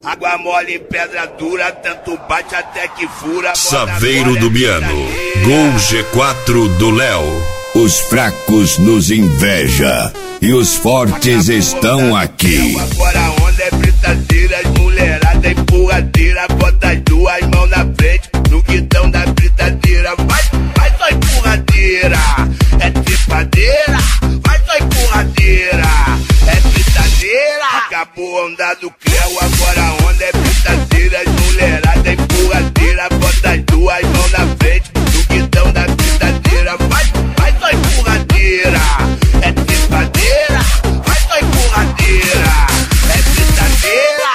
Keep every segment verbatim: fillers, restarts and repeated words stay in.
Água mole em pedra dura, tanto bate até que fura. Saveiro do Biano, Gol G quatro do Léo. Os fracos nos inveja e os fortes estão aqui. Agora a onda é britadeira, as mulherada empurradeira. Bota as duas mãos na frente, no guidão da britadeira. Vai, vai só empurradeira, é tripadeira. Vai só empurradeira, é britadeira. Acabou a onda do Creu, agora a onda é britadeira. As mulherada empurradeira. Bota as duas mãos na frente, no guidão da britadeira. Vai, vai só empurradeira, é tripadeira. Vai só empurradeira, é britadeira.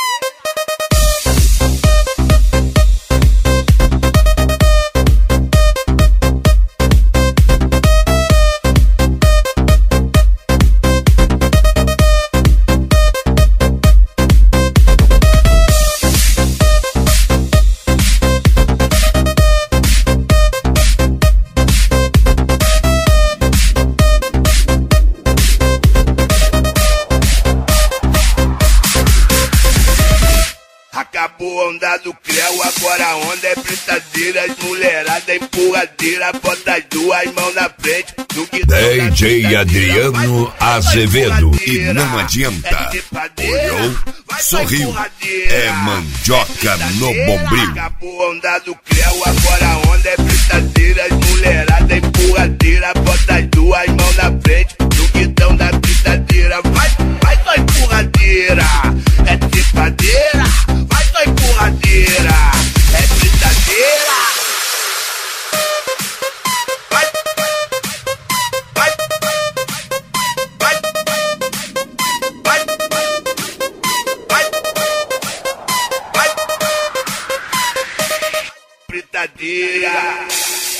Acabou a onda do Creu, agora a onda é britadeira. As mulherada empurradeira. Bota as duas mãos na frente, no D J Adriano Azevedo. E não adianta. Olhou, sorriu. É mandioca no bombril. Acabou a onda do Creu, agora a onda é britadeira. As mulherada empurradeira. Bota as duas mãos na frente, no guidão da britadeira. Vai, vai só empurradeira, é tripadeira. Vai só empurradeira, é britadeira. Vai, vai, vai, vai, vai, vai, britadeira.